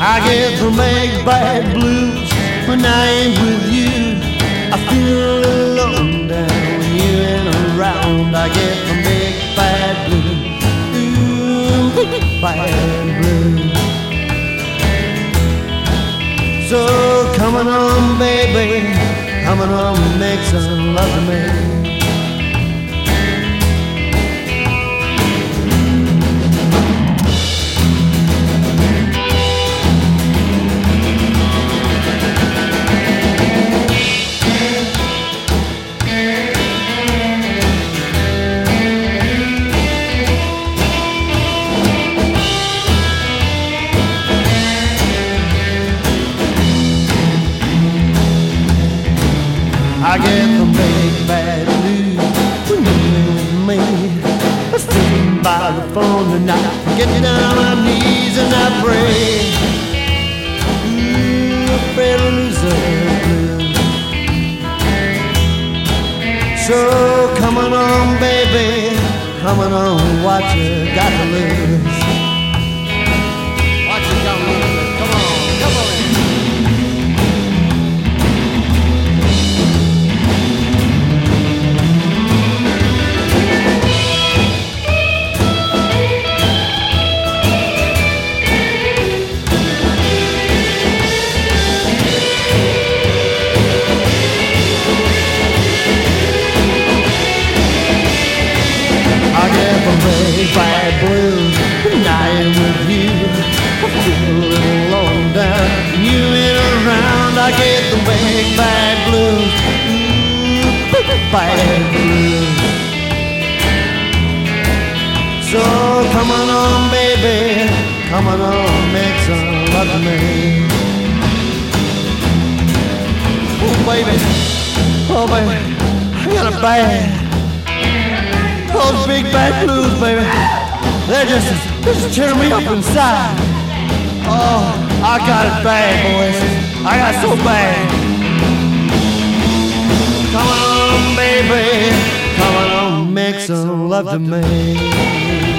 I get the big bad blues when I ain't with you. I feel alone down when you ain't around. I get the big bad blues, ooh, bad blues. So come on, baby, come on, make some love to me. I get the big bad blues when you're with me. I'm sitting by the phone tonight, getting down on my knees and I pray. Ooh, afraid to lose the blues. So come on, baby, come on, what you got to lose? What you got to lose? Come on, come on. Big bad blues when I am with you. I feel a little alone down when you ain't around. I get the big bad blues, ooh, big bad blues. So come on, baby, come on, make some love to me. Oh baby, I got a bad. Those big bad blues, baby, they're just tearing me up inside. Oh, I got it bad, boys. I got it so bad. Come on, baby, come on, make some love to me.